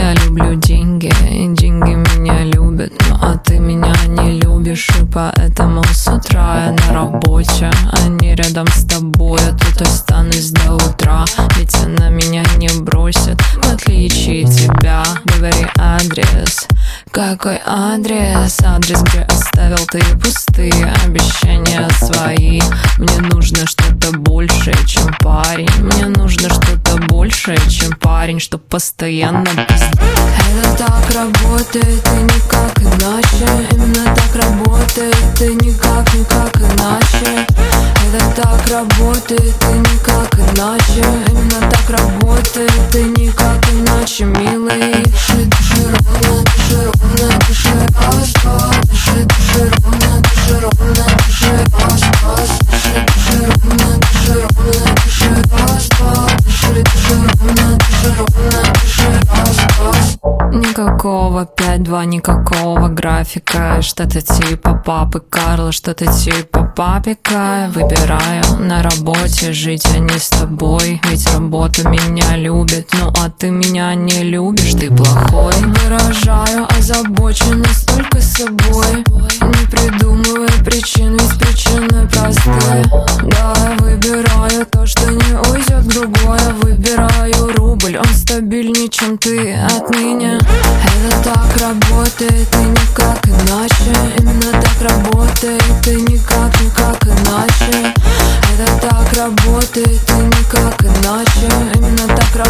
Я люблю деньги, и деньги меня любят. Ну а ты меня не любишь, и поэтому с утра я на работе, а не рядом с тобой. Я тут останусь до утра, ведь она меня не бросит, в отличие от тебя. Говори адрес. Какой адрес? Адрес, где оставил ты пустые обещания свои. Мне нужно что-то большее, чем парень. Мне нужно что-то большее, чем парень, чтоб постоянно пиздеть. Это так работает, и никак иначе. Именно так работает, и никак иначе. Это так работает, и никак иначе. Именно так работает, и никак иначе, милый. Дыши, дыши ровно, дыши ровно, дыши раз-два. Дыши, дыши ровно, дыши ровно, дыши раз-два. Дыши, дыши ровно, дыши ровно, дыши раз-два. Дыши, дыши ровно, дыши ровно, дыши раз-два. Никакого 5-2, никакого графика. Что-то типа папы Карла, что-то типа папика. Выбираю на работе жить, а не с тобой. Ведь работа меня любит, ну а ты меня не любишь, ты плохой. Выражаю озабоченность только собой, не придумывая причин, ведь причины простые. Да, я выбираю то, что не уйдет в другое. Выбираю рубль, он стабильнее, чем ты отныне. Это так работает, и никак иначе. Именно так работает, и никак иначе. Это так работает, и никак иначе. Именно так